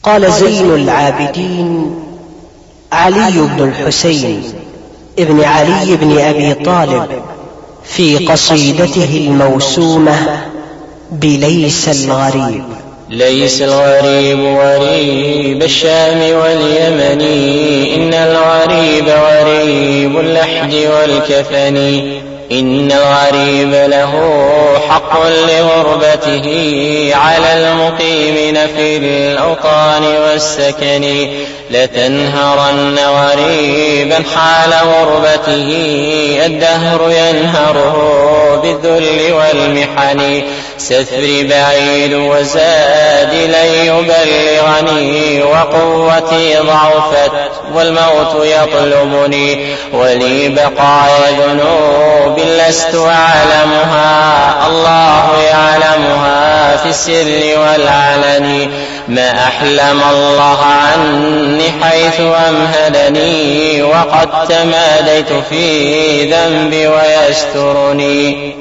قال زين العابدين علي بن الحسين ابن علي بن أبي طالب في قصيدته الموسومة بليس الغريب: ليس الغريب غريب الشام واليمن، إن الغريب غريب اللحد والكفن. إن الغريب له حق لغربته على المقيمين في الأوطان والسكن. لتنهرن غريبا حال غربته، الدهر ينهره بالذل والمحن. سفري بعيد وزاد لن يبلغني، وقوتي ضعفت والموت يطلبني. ولي بقايا ذنوب لست أعلمها، الله يعلمها في السر والعلن. ما أحلم الله عني حيث أمهلني، وقد تماديت في ذنبي ويسترني.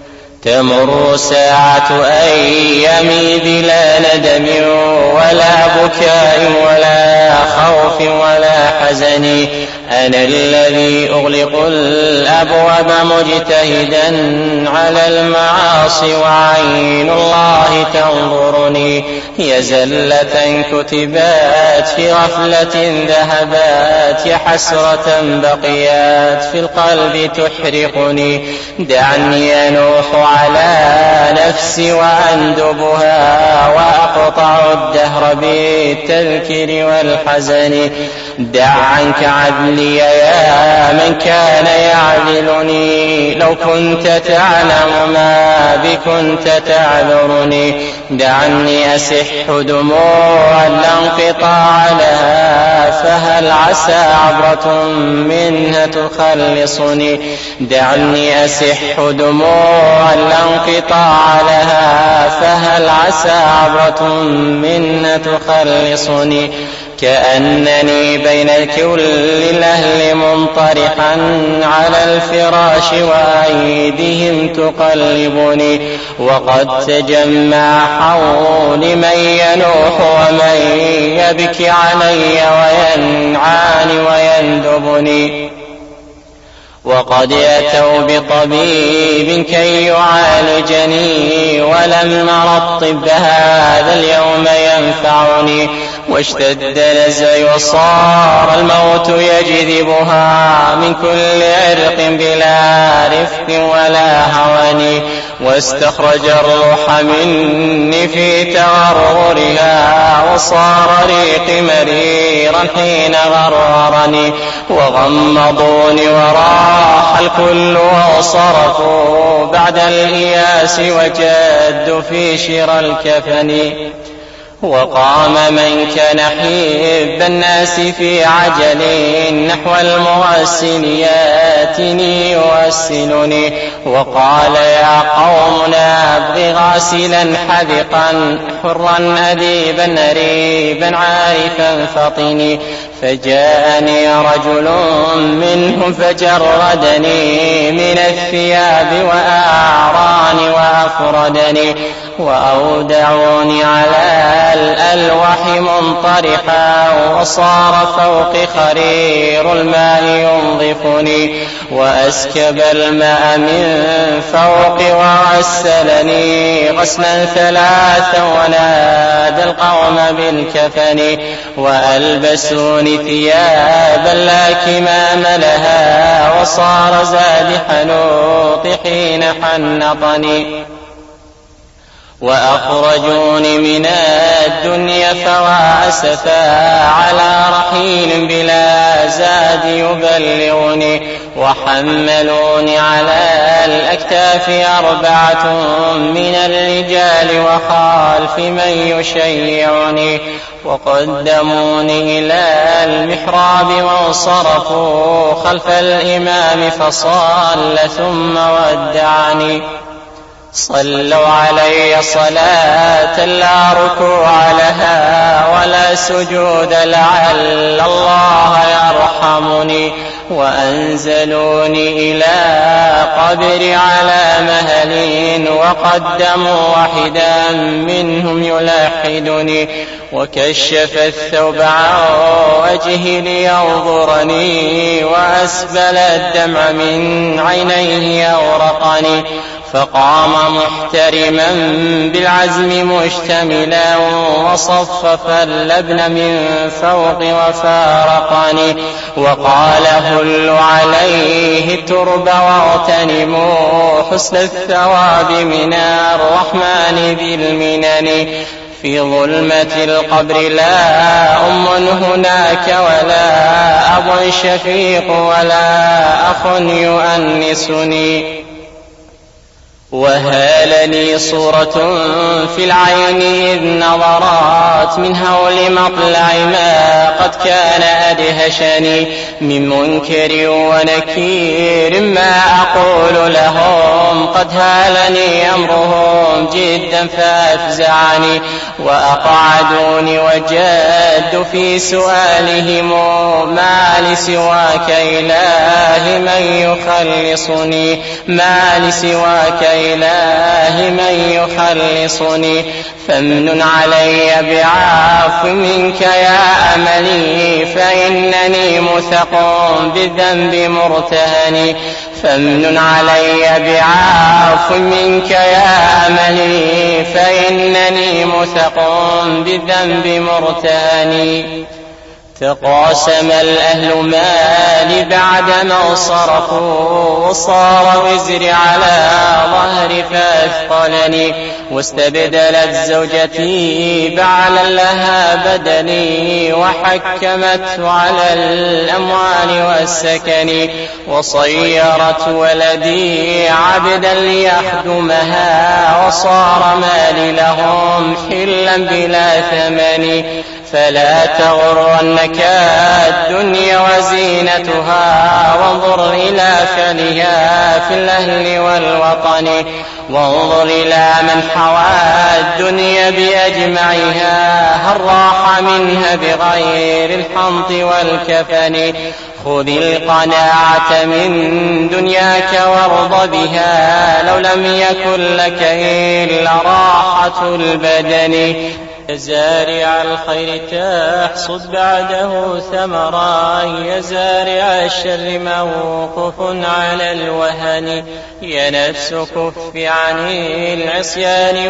تمر ساعة أيامي بلا ندم ولا بكاء ولا خوف ولا حزن. أنا الذي أغلق الأبواب مجتهدا على المعاصي، وعين الله تنظرني. يا زلة كتبات في غفلة ذهبات، يا حسرة بقيات في القلب تحرقني. دعني أنوح على نفسي وأندبها، وأقطع الدهر بالتذكير والحزن. دع عنك عدلي يا من كان يعذلني، لو كنت تعلم ما بي كنت تعذرني. دعني أسح دموعا لا انقطاع لها، فهل عسى عبرة منها تخلصني. دعني أسح دموعا لا انقطاع لها، فهل عسى عبرة منها تخلصني. كأنني بين كل الأهل منطرحا على الفراش، وأيديهم تقلبني. وقد تجمع حولي من ينوح ومن يبكي علي وينعاني ويندبني. وقد أتوا بطبيب كي يعالجني، ولم أر الطب هذا اليوم ينفعني. واشتد نزعي وصار الموت يجذبها من كل عرق بلا رفق ولا هوان. واستخرج الروح مني في تغرغرها، وصار ريقي مريرا حين غررني. وغمضوني وراح الكل وصرفوا بعد الإياس، وجدوا في شرى الكفن. وقام من كان حب الناس في عجل نحو المغسل ياتني يغسلني. وقال يا قومنا أبغي غاسلا حذقا حرا أديبا أريبا عارفا فطني. فجاءني رجل منهم فجردني من الثياب وأعراني وأفردني. وأودعوني على الألواح منطرحا، وصار فوق خرير الماء ينظفني. وأسكب الماء من فوق وغسلني غسلا ثلاثا، ونادى القوم بالكفن. وألبسوني ثيابا لا كمام لها، وصار زاد حنوط حين حنطني. وأخرجوني من الدنيا فواسفا على رحيل بلا زاد يبلغني. وحملوني على الأكتاف 4 من الرجال وخلف من يشيعني. وقدموني إلى المحراب وانصرفوا خلف الإمام فصلى ثم ودعني. صلوا علي صلاة لا ركوع لها ولا السجود لعل الله يرحمني. وأنزلوني إلى قبر على مهل وقدموا واحدا منهم يلحدني، وكشف الثوب عن وجهي لينظرني، وأسبل الدمع من عينيه يورقني. فقام محترما بالعزم مشتملا، وصفف اللبن من فوق وفارقني، وقال هل عليه الترب واغتنموا حسن الثواب من الرحمن ذي المنن. في ظلمة القبر لا أم هناك ولا أب شفيق ولا أخ يؤنسني، وهالني صورة في العين إذ نظرات من هول مطلع ما قد كان أدهشني، من منكر ونكير ما أقول لهم، قد هالني أمرهم جدا فأفزعني. وأقعدوني وجاد في سؤالهم ما لسواك إله من يخلصني، ما لسواك إله من يخلصني. فامنن علي بعفو منك يا أملي، فإنني مثق بالذنب مرتهني. فامنن علي بعفو منك يا أملي، فإنني مثق بالذنب مرتهني. تقاسم الأهل مالي بعدما صرفوا، وصار وزري على ظهري فأثقلني. واستبدلت زوجتي بعلا لها بدني، وحكمت على الأموال والسكن. وصيرت ولدي عبدا ليخدمها، وصار مالي لهم حلا بلا ثمن. فلا تغرنك الدنيا وزينتها، وانظر إلى فلها في الأهل والوطن. وانظر إلى من حوى الدنيا بأجمعها، هل راح منها بغير الحنط والكفن. خذ القناعة من دنياك وارض بها، لو لم يكن لك إلا راحة البدن. يا زارع الخير تحصد بعده ثمرا، يا زارع الشر موقوف على الوهن. يا نفس كف عن العصيان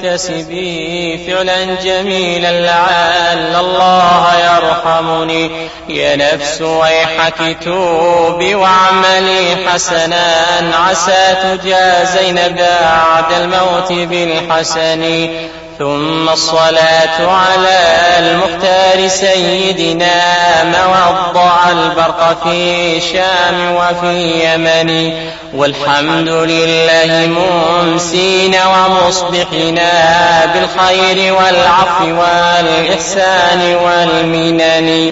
واكتسبي فعلا جميلا لعل الله يرحمني. يا نفس ويحك توبي واعملي حسنا، عسى تجازين بعد الموت بالحسن. ثم الصلاة على المختار سيدنا، موضع البرق في شام وفي يمن. والحمد لله ممسين ومصبحنا بالخير والعفو والإحسان والمنن.